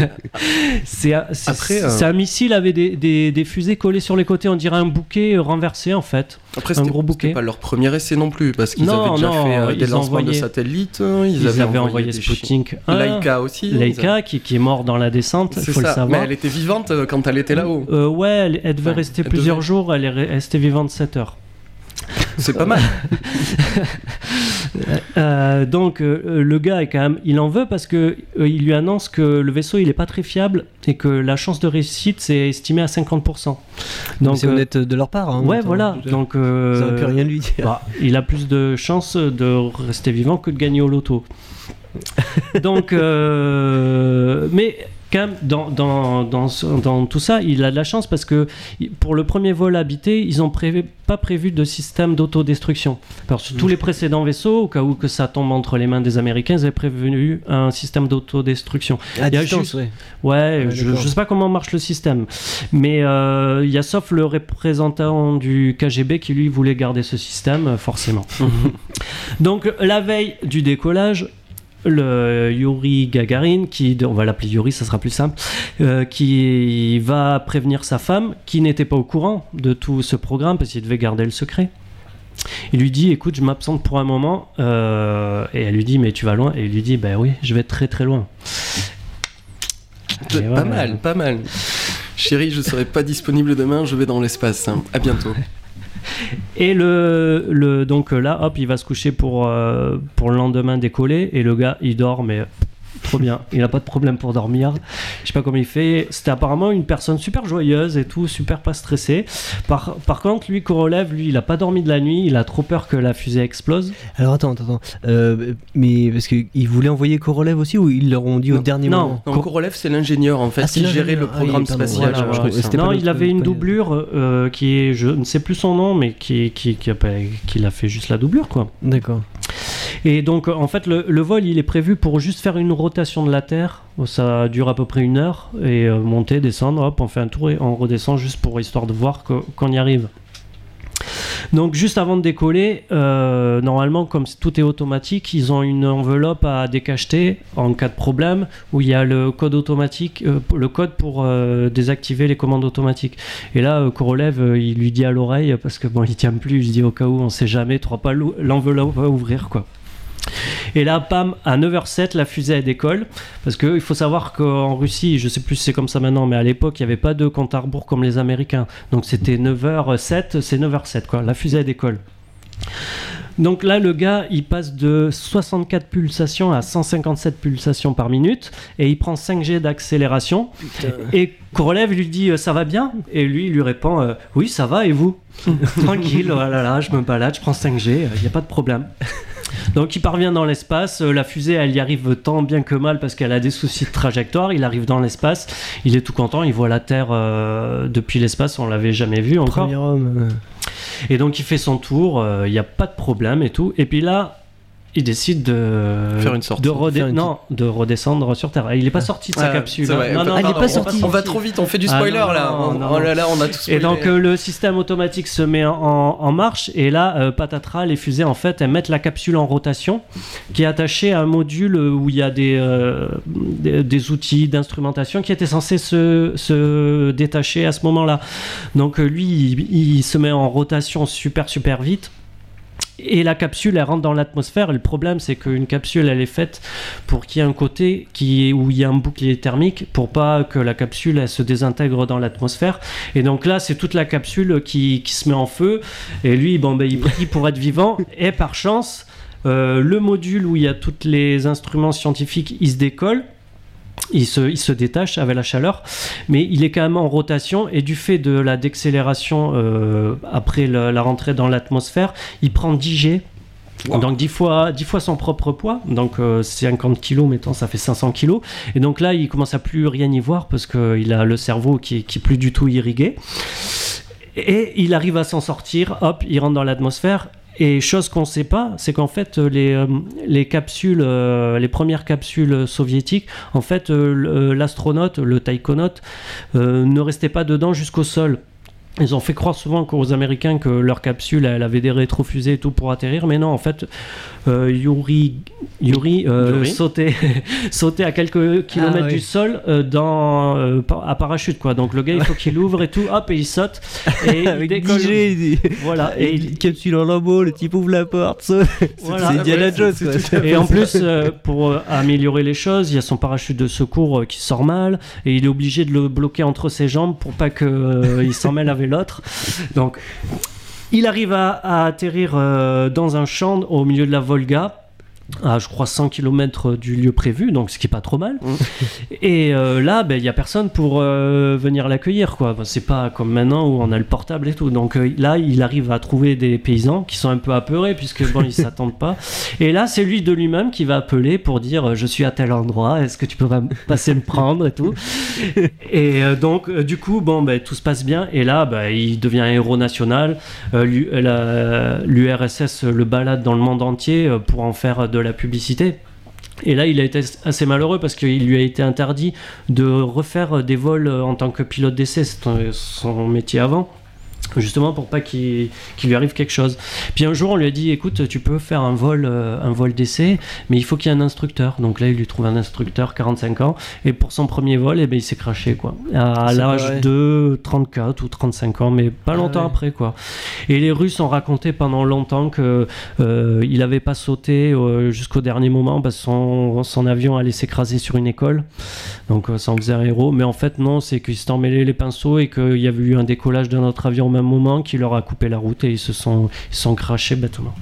[SPEAKER 2] C'est un, c'est-
[SPEAKER 3] Après, euh,
[SPEAKER 2] c'est un missile avec des, des, des fusées collées sur les côtés. On dirait un bouquet euh, renversé en fait.
[SPEAKER 3] Après,
[SPEAKER 2] Un
[SPEAKER 3] c'était,
[SPEAKER 2] gros bouquet.
[SPEAKER 3] c'était pas leur premier essai non plus parce qu'ils
[SPEAKER 2] Non,
[SPEAKER 3] avaient déjà
[SPEAKER 2] non,
[SPEAKER 3] fait euh, des
[SPEAKER 2] ils ont
[SPEAKER 3] lancements de
[SPEAKER 2] envoyé-
[SPEAKER 3] satellites. hein, Ils,
[SPEAKER 2] Ils, avaient, envoyé,
[SPEAKER 3] des chi-
[SPEAKER 2] Sputnik un,
[SPEAKER 3] Laika aussi. ils avaient-
[SPEAKER 2] Laika qui, qui est mort dans la descente, il
[SPEAKER 3] C'est
[SPEAKER 2] faut
[SPEAKER 3] ça.
[SPEAKER 2] le savoir.
[SPEAKER 3] Mais elle était vivante euh, quand elle était là-haut.
[SPEAKER 2] Euh, ouais, elle, elle devait
[SPEAKER 3] Ouais,
[SPEAKER 2] rester
[SPEAKER 3] elle
[SPEAKER 2] plusieurs
[SPEAKER 3] devait.
[SPEAKER 2] jours, elle est re- restée vivante sept heures.
[SPEAKER 3] C'est pas mal.
[SPEAKER 2] Euh, donc euh, le gars est quand même, il en veut parce que euh, il lui annonce que le vaisseau il est pas très fiable et que la chance de réussite c'est estimé à cinquante pour cent. Donc
[SPEAKER 1] c'est
[SPEAKER 2] euh,
[SPEAKER 1] honnête de leur part. Hein, en
[SPEAKER 2] ouais
[SPEAKER 1] même temps.
[SPEAKER 2] voilà.
[SPEAKER 1] Je-
[SPEAKER 2] Donc euh,
[SPEAKER 1] Ça aurait pu rien lui dire.
[SPEAKER 2] bah, il a plus de chances de rester vivant que de gagner au loto. Donc, euh, mais quand même, dans, dans, dans, dans tout ça, il a de la chance parce que pour le premier vol habité, ils n'ont prévu, pas prévu de système d'autodestruction. Parce que sur tous les précédents vaisseaux, au cas où que ça tombe entre les mains des Américains, ils avaient prévu un système d'autodestruction.
[SPEAKER 1] À
[SPEAKER 2] il y a
[SPEAKER 1] distance,
[SPEAKER 2] juste...
[SPEAKER 1] ouais.
[SPEAKER 2] Ouais,
[SPEAKER 1] Ouais,
[SPEAKER 2] je
[SPEAKER 1] d'accord.
[SPEAKER 2] ne sais pas comment marche le système. Mais euh, il y a sauf le représentant du K G B qui, lui, voulait garder ce système, euh, forcément. Donc, la veille du décollage, le Yuri Gagarin, qui, on va l'appeler Yuri, ça sera plus simple, euh, qui va prévenir sa femme, qui n'était pas au courant de tout ce programme, parce qu'il devait garder le secret. Il lui dit, écoute, je m'absente pour un moment, euh, et elle lui dit, mais tu vas loin, et il lui dit, ben oui, je vais très très loin.
[SPEAKER 3] Pas
[SPEAKER 2] Et voilà.
[SPEAKER 3] mal, pas mal. Chérie, je serai pas disponible demain, je vais dans l'espace. Hein. À bientôt.
[SPEAKER 2] Et le, le, donc là, hop, il va se coucher pour, euh, pour le lendemain décoller. Et le gars, il dort, mais trop bien. Il n'a pas de problème pour dormir. Je sais pas comment il fait. C'était apparemment une personne super joyeuse et tout, super pas stressée. Par, par contre, lui, Korolev, lui, il a pas dormi de la nuit. Il a trop peur que la fusée explose.
[SPEAKER 1] Alors attends, attends, attends. Euh, mais parce qu'ils voulaient envoyer Korolev aussi ou ils leur ont dit au
[SPEAKER 3] Non.
[SPEAKER 1] dernier
[SPEAKER 2] Non.
[SPEAKER 1] moment?
[SPEAKER 3] Non, Korolev, c'est l'ingénieur en fait
[SPEAKER 1] Ah, c'est
[SPEAKER 3] qui gérait le
[SPEAKER 1] l'ingénieur. Ah oui,
[SPEAKER 3] programme
[SPEAKER 1] pardon,
[SPEAKER 3] spatial.
[SPEAKER 1] voilà,
[SPEAKER 2] Voilà,
[SPEAKER 1] je-
[SPEAKER 2] voilà.
[SPEAKER 1] c'était pas
[SPEAKER 2] Non,
[SPEAKER 1] le-
[SPEAKER 2] il avait
[SPEAKER 1] pas
[SPEAKER 2] une
[SPEAKER 1] le-
[SPEAKER 2] doublure euh, qui est, je ne sais plus son nom, mais qui, qui, qui, a, pas- qui a fait juste la doublure, quoi.
[SPEAKER 1] D'accord.
[SPEAKER 2] Et donc, en fait, le, le vol, il est prévu pour juste faire une rotation de la Terre. Ça dure à peu près une heure. Et euh, monter, descendre, hop, on fait un tour et on redescend juste pour histoire de voir que- qu'on y arrive. Donc, juste avant de décoller, euh, normalement, comme tout est automatique, ils ont une enveloppe à décacheter en cas de problème où il y a le code automatique, euh, le code pour euh, désactiver les commandes automatiques. Et là, euh, Korolev, euh, il lui dit à l'oreille, parce que bon, il tient plus, il dit au cas où, on sait jamais, tu n'auras pas l'ou- l'enveloppe à ouvrir, quoi. Et là, pam, à neuf heures zéro sept, la fusée elle décolle. Parce qu'il faut savoir qu'en Russie, je sais plus si c'est comme ça maintenant, mais à l'époque, il n'y avait pas de compte à rebours comme les Américains. Donc c'était neuf heures zéro sept, c'est neuf heures zéro sept, quoi. La fusée elle décolle. Donc là, le gars, il passe de soixante-quatre pulsations à cent cinquante-sept pulsations par minute et il prend cinq G d'accélération. Et Korolev lui dit euh, ça va bien? Et lui, il lui répond euh, oui, ça va, et vous? Tranquille, voilà, là, je me balade, je prends cinq G, il n'y a pas de problème. Donc il parvient dans l'espace, euh, la fusée elle y arrive tant bien que mal parce qu'elle a des soucis de trajectoire, il arrive dans l'espace, il est tout content, il voit la Terre euh, depuis l'espace, on l'avait jamais vu encore.
[SPEAKER 1] Premier homme. euh,
[SPEAKER 2] Et donc il fait son tour, il n'y a pas de problème et tout. Et puis là, il décide de
[SPEAKER 3] Faire une sortie.
[SPEAKER 2] de, redé-
[SPEAKER 1] Faire une
[SPEAKER 2] non, de redescendre sur Terre. Il n'est pas sorti de sa
[SPEAKER 3] Ah,
[SPEAKER 2] capsule.
[SPEAKER 3] c'est
[SPEAKER 2] hein.
[SPEAKER 3] vrai.
[SPEAKER 2] Non, non,
[SPEAKER 1] Ah, il est
[SPEAKER 2] pardon,
[SPEAKER 1] pas
[SPEAKER 2] on
[SPEAKER 1] sorti.
[SPEAKER 3] On va trop vite, on fait du
[SPEAKER 2] Ah,
[SPEAKER 3] spoiler
[SPEAKER 2] non,
[SPEAKER 3] là.
[SPEAKER 2] non,
[SPEAKER 3] On-
[SPEAKER 2] non,
[SPEAKER 3] oh
[SPEAKER 2] non.
[SPEAKER 3] là là, on a tout
[SPEAKER 2] Et
[SPEAKER 3] spoilé.
[SPEAKER 2] donc euh, le système automatique se met en, en marche et là, euh, patatras, les fusées en fait, elles mettent la capsule en rotation qui est attachée à un module où il y a des, euh, des, des outils d'instrumentation qui étaient censés se, se détacher à ce moment-là. Donc euh, lui, il, il se met en rotation super super vite. Et la capsule, elle rentre dans l'atmosphère. Et le problème, c'est qu'une capsule, elle est faite pour qu'il y ait un côté qui est, où il y a un bouclier thermique pour pas que la capsule, elle se désintègre dans l'atmosphère. Et donc là, c'est toute la capsule qui, qui se met en feu. Et lui, bon, ben, il prie pour être vivant. Et par chance, euh, le module où il y a tous les instruments scientifiques, il se décolle. Il se, il se détache avec la chaleur, mais il est quand même en rotation et du fait de la décélération euh, après le- la rentrée dans l'atmosphère, il prend dix G.
[SPEAKER 3] Wow.
[SPEAKER 2] Donc dix fois, dix fois son propre poids, donc euh, cinquante kilos, mettons, ça fait cinq cents kilos. Et donc là, il commence à plus rien y voir parce qu'il a le cerveau qui est, qui est plus du tout irrigué. Et il arrive à s'en sortir, hop, il rentre dans l'atmosphère. Et chose qu'on ne sait pas, c'est qu'en fait, les, euh, les capsules, euh, les premières capsules soviétiques, en fait, euh, le- l'astronaute, le taïkonaute, euh, ne restait pas dedans jusqu'au sol. Ils ont fait croire souvent aux Américains que leur capsule, elle avait des rétrofusées et tout pour atterrir, mais non, en fait, euh, Yuri, Yuri, euh,
[SPEAKER 3] Yuri.
[SPEAKER 2] sautait, sautait à quelques kilomètres
[SPEAKER 1] Ah, oui.
[SPEAKER 2] du sol euh, dans, euh, par- à parachute, quoi. Donc le gars, il faut qu'il ouvre et tout, hop, et il saute. Et il
[SPEAKER 1] Avec
[SPEAKER 2] décolle.
[SPEAKER 1] dix G, il-
[SPEAKER 2] Voilà. Et
[SPEAKER 1] et
[SPEAKER 2] il,
[SPEAKER 1] il capsule en lambeau, le type ouvre la porte, saute.
[SPEAKER 2] Voilà.
[SPEAKER 1] C'est Indiana
[SPEAKER 3] Ouais,
[SPEAKER 1] Jones,
[SPEAKER 3] c'est-
[SPEAKER 1] quoi.
[SPEAKER 3] c'est tout à
[SPEAKER 2] Et en plus, euh, pour euh, améliorer les choses, il y a son parachute de secours euh, qui sort mal et il est obligé de le bloquer entre ses jambes pour pas qu'il euh, s'en mêle avec l'autre. Donc, il arrive à, à atterrir euh, dans un champ au milieu de la Volga. à je crois cent kilomètres du lieu prévu, donc ce qui est pas trop mal. Mmh. Et euh, là, il ben, n'y a personne pour euh, venir l'accueillir, quoi. Ben, c'est pas comme maintenant où on a le portable et tout. Donc euh, là, il arrive à trouver des paysans qui sont un peu apeurés puisque bon, ils s'attendent pas. Et là, c'est lui de lui-même qui va appeler pour dire je suis à tel endroit, est-ce que tu pourrais passer me prendre et tout. Et euh, donc euh, du coup, bon, ben, tout se passe bien. Et là, ben, il devient héros national. Euh, l'U R S S le balade dans le monde entier pour en faire de la publicité. Et là, il a été assez malheureux parce qu'il lui a été interdit de refaire des vols en tant que pilote d'essai, c'est son métier avant, justement pour pas qu'il, qu'il lui arrive quelque chose. Puis un jour, on lui a dit, écoute, tu peux faire un vol, euh, un vol d'essai, mais il faut qu'il y ait un instructeur. Donc là, il lui trouve un instructeur, quarante-cinq ans, et pour son premier vol, eh ben, il s'est craché, quoi, à c'est l'âge vrai. de trente-quatre ou trente-cinq ans, mais pas longtemps ah, ouais. après, quoi. Et les Russes ont raconté pendant longtemps que euh, il avait pas sauté euh, jusqu'au dernier moment parce que son, son avion allait s'écraser sur une école, donc euh, ça en faisait un héros. Mais en fait, non, c'est qu'ils s'étaient emmêlés les pinceaux et qu'il y avait eu un décollage d'un autre avion au même moment qui leur a coupé la route et ils se sont, ils se sont crashés bêtement.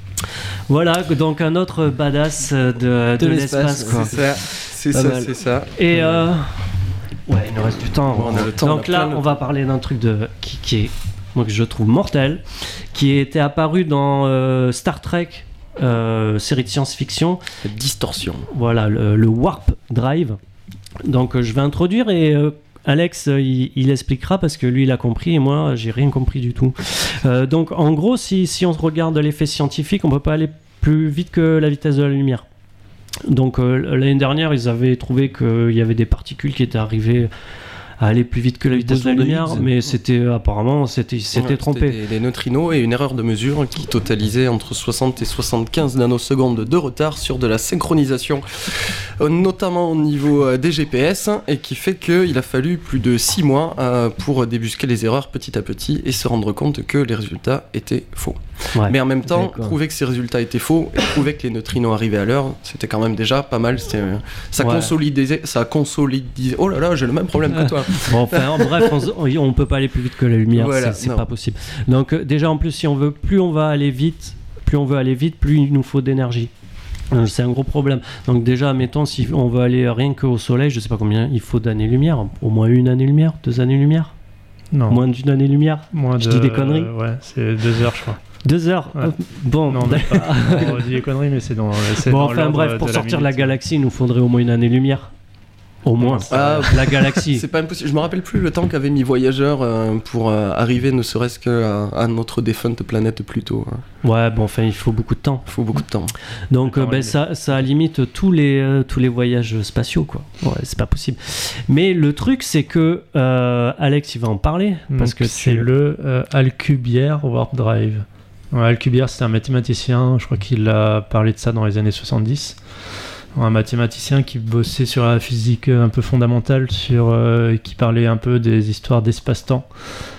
[SPEAKER 2] Voilà, donc un autre badass de, de, de l'espace, l'espace quoi.
[SPEAKER 3] C'est ça, c'est ça, c'est ça.
[SPEAKER 2] Et euh, ouais, il nous reste du temps.
[SPEAKER 3] On a le temps
[SPEAKER 2] donc là, on va parler d'un truc de, qui, qui est, moi que je trouve mortel, qui était apparu dans euh, Star Trek, euh, série de science-fiction.
[SPEAKER 3] Distorsion.
[SPEAKER 2] Voilà, le, le Warp Drive. Donc euh, je vais introduire et euh, Alex, il, il expliquera parce que lui, il a compris et moi, j'ai rien compris du tout. Euh, donc, en gros, si, si on regarde l'effet scientifique, on peut pas aller plus vite que la vitesse de la lumière. Donc, euh, l'année dernière, ils avaient trouvé qu'il y avait des particules qui étaient arrivées à aller plus vite que la vitesse de la lumière, mais c'était apparemment c'était c'était ouais, trompé.
[SPEAKER 3] C'était des, des neutrinos et une erreur de mesure qui totalisait entre soixante et soixante-quinze nanosecondes de retard sur de la synchronisation, notamment au niveau des G P S, et qui fait qu'il a fallu plus de six mois pour débusquer les erreurs petit à petit et se rendre compte que les résultats étaient faux. Ouais, mais en même temps, d'accord. Prouver que ces résultats étaient faux et prouver que les neutrinos arrivaient à l'heure, c'était quand même déjà pas mal. C'était, ça ouais. consolidait, ça consolidait. Oh là là, j'ai le même problème que toi.
[SPEAKER 2] Bon, enfin, en bref, on, on peut pas aller plus vite que la lumière, voilà, c'est, c'est pas possible. Donc euh, déjà en plus, si on veut, plus on va aller vite, plus on veut aller vite, plus il nous faut d'énergie. Euh, c'est un gros problème. Donc déjà, mettons, si on veut aller rien qu'au soleil, je sais pas combien il faut d'années-lumière, au moins une année-lumière, deux années-lumière. Non. Moins d'une année-lumière.
[SPEAKER 4] Moins
[SPEAKER 2] je
[SPEAKER 4] de...
[SPEAKER 2] dis des conneries.
[SPEAKER 4] Euh, ouais, c'est deux heures, je crois.
[SPEAKER 2] Deux heures ouais. Bon,
[SPEAKER 4] non, d'accord. On dit des conneries, mais c'est dans. C'est
[SPEAKER 2] bon,
[SPEAKER 4] dans
[SPEAKER 2] enfin bref, pour de sortir de la galaxie, il nous faudrait au moins une année-lumière. Au moins,
[SPEAKER 3] ah,
[SPEAKER 2] la galaxie.
[SPEAKER 3] C'est pas impossible. Je me rappelle plus le temps qu'avait mis Voyageur euh, pour euh, arriver, ne serait-ce qu'à à notre défunte planète Pluto. Hein.
[SPEAKER 2] Ouais, bon, enfin, il faut beaucoup de temps.
[SPEAKER 3] Il faut beaucoup de temps.
[SPEAKER 2] Donc, euh, ben, ça, ça limite tous les, euh, tous les voyages spatiaux, quoi. Ouais, c'est pas possible. Mais le truc, c'est que euh, Alex, il va en parler. Parce
[SPEAKER 4] Donc,
[SPEAKER 2] que
[SPEAKER 4] c'est, c'est le euh, Alcubierre Warp Drive. Ouais, Alcubierre, c'est un mathématicien. Je crois qu'il a parlé de ça dans les années soixante-dix. Un mathématicien qui bossait sur la physique un peu fondamentale, sur, euh, qui parlait un peu des histoires d'espace-temps.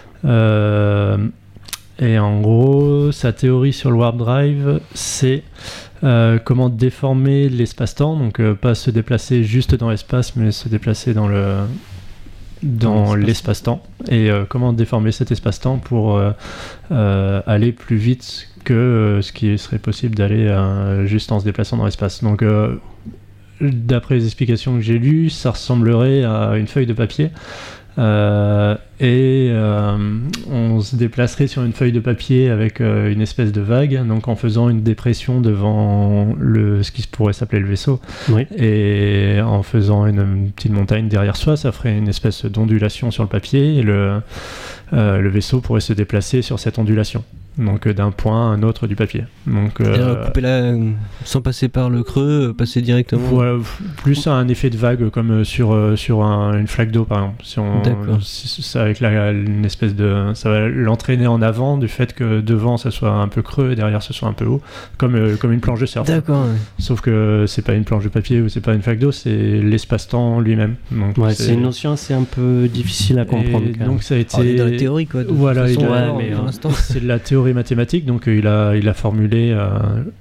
[SPEAKER 4] Euh, et en gros, sa théorie sur le Warp Drive, c'est euh, comment déformer l'espace-temps, donc euh, pas se déplacer juste dans l'espace, mais se déplacer dans, le, dans, dans l'espace-temps. Et euh, comment déformer cet espace-temps pour euh, euh, aller plus vite que euh, ce qui serait possible d'aller euh, juste en se déplaçant dans l'espace. Donc, euh, d'après les explications que j'ai lues, ça ressemblerait à une feuille de papier. Euh, et euh, on se déplacerait sur une feuille de papier avec euh, une espèce de vague, donc en faisant une dépression devant le, ce qui pourrait s'appeler le vaisseau. Oui. Et en faisant une, une petite montagne derrière soi, ça ferait une espèce d'ondulation sur le papier et le, euh, le vaisseau pourrait se déplacer sur cette ondulation. Donc d'un point à un autre du papier. Donc,
[SPEAKER 1] euh, couper la... sans passer par le creux, passer directement.
[SPEAKER 4] Voilà, plus un effet de vague comme sur, sur un, une flaque d'eau par exemple. Si on, si, ça, avec la, une espèce de, ça va l'entraîner en avant du fait que devant ça soit un peu creux et derrière ça soit un peu haut, comme, euh, comme une planche de surf.
[SPEAKER 1] D'accord. Ouais.
[SPEAKER 4] Sauf que c'est pas une planche de papier ou c'est pas une flaque d'eau, c'est l'espace-temps lui-même. Donc,
[SPEAKER 2] ouais, c'est... c'est une notion assez un peu difficile à comprendre.
[SPEAKER 4] Et donc ça a été.
[SPEAKER 1] Oh, dans la théorie quoi. De
[SPEAKER 4] voilà,
[SPEAKER 1] façon,
[SPEAKER 4] il a...
[SPEAKER 1] ouais, mais, euh...
[SPEAKER 4] c'est de la théorie mathématique, donc il a, il a formulé euh,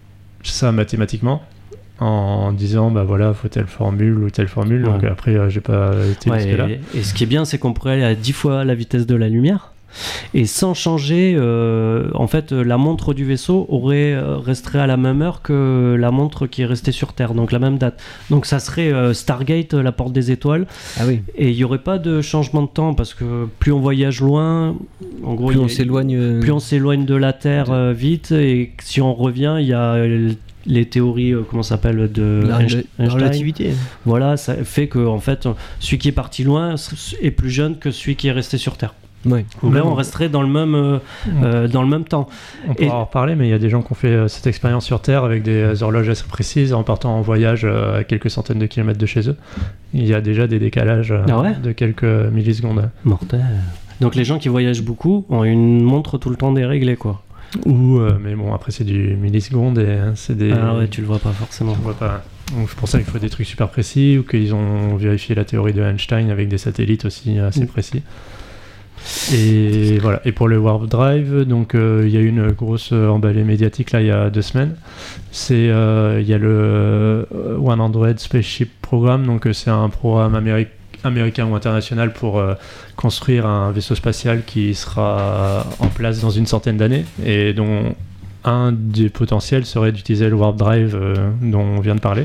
[SPEAKER 4] ça mathématiquement en disant bah voilà, faut telle formule ou telle formule. Ouais. Donc après, euh, j'ai pas été
[SPEAKER 2] ouais,
[SPEAKER 4] jusque là.
[SPEAKER 2] Et, et ce qui est bien, c'est qu'on pourrait aller à dix fois la vitesse de la lumière. Et sans changer, euh, en fait, la montre du vaisseau aurait euh, resterait à la même heure que la montre qui est restée sur Terre, donc la même date. Donc ça serait euh, Stargate, la porte des étoiles.
[SPEAKER 1] Ah oui.
[SPEAKER 2] Et il n'y aurait pas de changement de temps parce que plus on voyage loin, en gros,
[SPEAKER 1] Plus
[SPEAKER 2] il y
[SPEAKER 1] on
[SPEAKER 2] a-
[SPEAKER 1] s'éloigne. euh,
[SPEAKER 2] plus on s'éloigne de la Terre euh, vite, et si on revient, il y a euh, les théories, euh, comment ça s'appelle, de
[SPEAKER 1] la,
[SPEAKER 2] Einstein.
[SPEAKER 1] la relativité.
[SPEAKER 2] Voilà, ça fait que en fait, celui qui est parti loin est plus jeune que celui qui est resté sur Terre.
[SPEAKER 1] Ouais.
[SPEAKER 2] Donc là,
[SPEAKER 4] Même-
[SPEAKER 2] on resterait dans le même, euh, euh, dans le même temps.
[SPEAKER 4] On pourra
[SPEAKER 2] Et-
[SPEAKER 4] en reparler, mais il y a des gens qui ont fait euh, cette expérience sur Terre avec des euh, horloges assez précises en partant en voyage euh, à quelques centaines de kilomètres de chez eux. Il y a déjà des décalages euh,
[SPEAKER 2] Ah ouais
[SPEAKER 4] de quelques millisecondes.
[SPEAKER 2] Mortel. Donc les gens qui voyagent beaucoup ont une montre tout le temps déréglée, quoi.
[SPEAKER 4] Ou, euh, mais bon, après c'est du milliseconde et euh, c'est des.
[SPEAKER 2] Ah ouais, tu le vois pas forcément.
[SPEAKER 4] On voit pas. Donc c'est pour ça qu'il faut des trucs super précis ou qu'ils ont vérifié la théorie de Einstein avec des satellites aussi assez
[SPEAKER 2] Mm.
[SPEAKER 4] précis. Et voilà. Et pour le Warp Drive, donc euh, il y a eu une grosse euh, emballée médiatique là il y a deux semaines. C'est euh, il y a le euh, cent Spaceship Program, donc euh, c'est un programme américain américain ou international pour euh, construire un vaisseau spatial qui sera en place dans une centaine d'années et dont un des potentiels serait d'utiliser le Warp Drive euh, dont on vient de parler.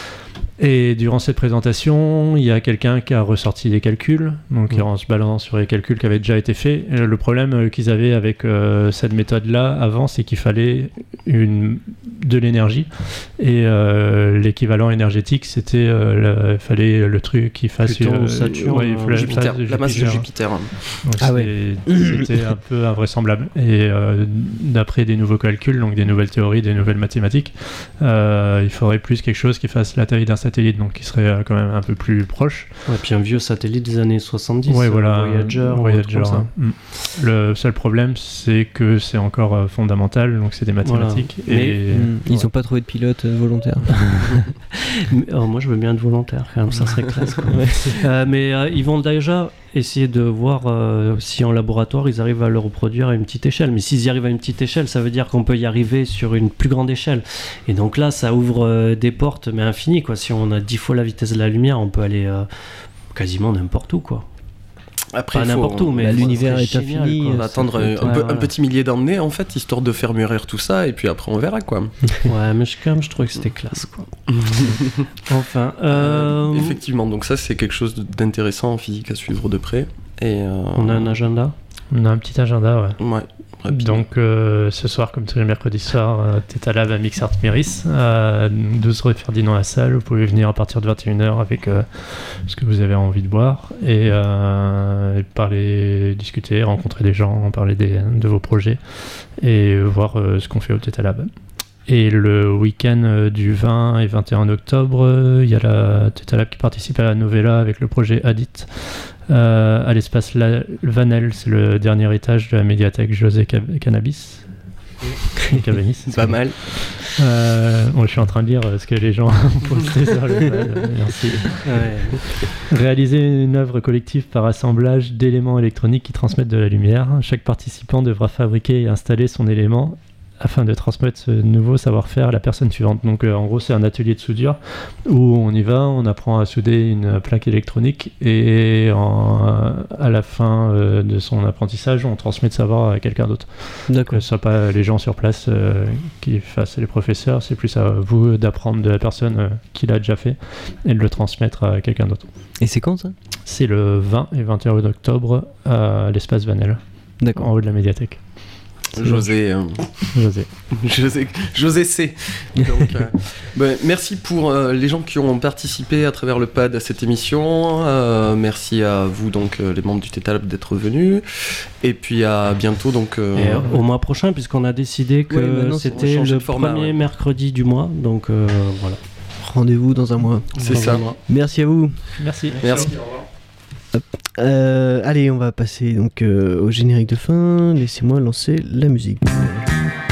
[SPEAKER 4] Et durant cette présentation, il y a quelqu'un qui a ressorti des calculs, donc
[SPEAKER 2] Mmh.
[SPEAKER 4] en se balançant sur les calculs qui avaient déjà été faits. Et le problème euh, qu'ils avaient avec euh, cette méthode-là avant, c'est qu'il fallait une, de l'énergie. Et euh, l'équivalent énergétique, c'était euh, le, fallait le truc qui fasse...
[SPEAKER 2] Pluton
[SPEAKER 4] euh,
[SPEAKER 2] ou Saturne,
[SPEAKER 4] ouais, il fallait-
[SPEAKER 3] Jupiter,
[SPEAKER 4] phase
[SPEAKER 3] la masse de
[SPEAKER 4] Jupiter.
[SPEAKER 3] Jupiter.
[SPEAKER 4] Donc
[SPEAKER 1] Ah
[SPEAKER 4] c'est-
[SPEAKER 1] ouais.
[SPEAKER 4] c'était un peu invraisemblable. Et euh, d'après des nouveaux calculs, donc des nouvelles théories, des nouvelles mathématiques, euh, il faudrait plus quelque chose qui fasse la taille d'un satellite, donc qui serait euh, quand même un peu plus proche.
[SPEAKER 2] Ouais, puis un vieux satellite des années soixante-dix,
[SPEAKER 4] Ouais,
[SPEAKER 2] euh,
[SPEAKER 4] voilà,
[SPEAKER 2] Voyager,
[SPEAKER 4] euh,
[SPEAKER 2] ou un
[SPEAKER 4] Voyager,
[SPEAKER 2] truc comme ça.
[SPEAKER 4] hein. Mm. Le seul problème, c'est que c'est encore euh, fondamental, donc c'est des mathématiques.
[SPEAKER 2] Voilà.
[SPEAKER 4] Et
[SPEAKER 1] Mm, Ils ont pas trouvé de pilote euh, volontaire.
[SPEAKER 2] Mais, oh, moi, je veux bien être volontaire, quand même, ça serait classe, quoi. Euh, mais euh, ils vont déjà essayer de voir euh, si en laboratoire ils arrivent à le reproduire à une petite échelle. Mais s'ils y arrivent à une petite échelle, ça veut dire qu'on peut y arriver sur une plus grande échelle. Et donc là, ça ouvre euh, des portes, mais infinies, quoi. Si on a dix fois la vitesse de la lumière, on peut aller euh, quasiment n'importe où, quoi.
[SPEAKER 3] Après,
[SPEAKER 2] Pas
[SPEAKER 3] il faut-
[SPEAKER 2] n'importe où, mais
[SPEAKER 1] Bah,
[SPEAKER 2] ça
[SPEAKER 1] l'univers
[SPEAKER 2] serait
[SPEAKER 1] est
[SPEAKER 2] génial,
[SPEAKER 1] infini,
[SPEAKER 2] quoi.
[SPEAKER 3] On va
[SPEAKER 1] ça
[SPEAKER 3] attendre
[SPEAKER 1] peut
[SPEAKER 3] un,
[SPEAKER 1] être-
[SPEAKER 3] un
[SPEAKER 2] Ouais,
[SPEAKER 3] peu-
[SPEAKER 2] voilà.
[SPEAKER 3] un petit millier d'années en fait, histoire de faire mûrir tout ça, et puis après on verra quoi.
[SPEAKER 2] Ouais, mais je, quand même, je trouvais que c'était classe, quoi. Enfin, euh,
[SPEAKER 3] Effectivement, donc ça c'est quelque chose d'intéressant en physique à suivre de près. Et euh,
[SPEAKER 2] on a un agenda.
[SPEAKER 4] on a un petit agenda, ouais.
[SPEAKER 3] ouais, rapidement.
[SPEAKER 4] Donc euh, ce soir, comme tous les mercredis soirs, euh, Theta Lab à Mixart Méris, à douze rue Ferdinand Lassalle. Vous pouvez venir à partir de vingt et une heures avec euh, ce que vous avez envie de boire et, euh, et parler, discuter, rencontrer des gens, parler des, de vos projets et voir euh, ce qu'on fait au Theta Lab. Et le week-end euh, du vingt et vingt et un octobre, euh, il y a la Theta Lab qui participe à la Novella avec le projet Adit euh, à l'espace La- Vanel, c'est le dernier étage de la médiathèque José Cab- Cannabis. Et Cabanis.
[SPEAKER 3] Pas mal.
[SPEAKER 4] Euh, bon, je suis en train de lire euh, ce que les gens ont posté sur le pad. Merci.
[SPEAKER 2] Ouais.
[SPEAKER 4] Réaliser une œuvre collective par assemblage d'éléments électroniques qui transmettent de la lumière. Chaque participant devra fabriquer et installer son élément afin de transmettre ce nouveau savoir-faire à la personne suivante. Donc euh, en gros c'est un atelier de soudure où on y va, on apprend à souder une plaque électronique et en, à la fin euh, de son apprentissage on transmet le savoir à quelqu'un d'autre. Que
[SPEAKER 1] D'accord.
[SPEAKER 4] ce soit pas les gens sur place euh, qui fassent les professeurs, c'est plus à vous d'apprendre de la personne euh, qui l'a déjà fait et de le transmettre à quelqu'un d'autre.
[SPEAKER 1] Et c'est quand ça?
[SPEAKER 4] C'est le vingt et vingt et un octobre à l'espace Vanel, en
[SPEAKER 1] D'accord.
[SPEAKER 4] haut de la médiathèque.
[SPEAKER 3] José, euh,
[SPEAKER 4] José.
[SPEAKER 3] José, José C. Donc, euh, ben, merci pour euh, les gens qui ont participé à travers le pad à cette émission. Euh, merci à vous donc euh, les membres du Theta Lab d'être venus. Et puis à bientôt donc. euh,
[SPEAKER 2] Et euh, au mois prochain, puisqu'on a décidé que
[SPEAKER 1] Ouais, maintenant, c'est-
[SPEAKER 3] on
[SPEAKER 2] c'était
[SPEAKER 3] change
[SPEAKER 2] le
[SPEAKER 3] de format,
[SPEAKER 2] premier
[SPEAKER 3] ouais.
[SPEAKER 2] mercredi du mois, donc euh, voilà.
[SPEAKER 1] Rendez-vous dans un mois.
[SPEAKER 3] C'est
[SPEAKER 2] Dans
[SPEAKER 3] ça.
[SPEAKER 2] un mois.
[SPEAKER 1] Merci à vous.
[SPEAKER 4] Merci.
[SPEAKER 3] Merci.
[SPEAKER 1] Euh, allez, on va passer donc euh, au générique de fin. Laissez-moi lancer la musique.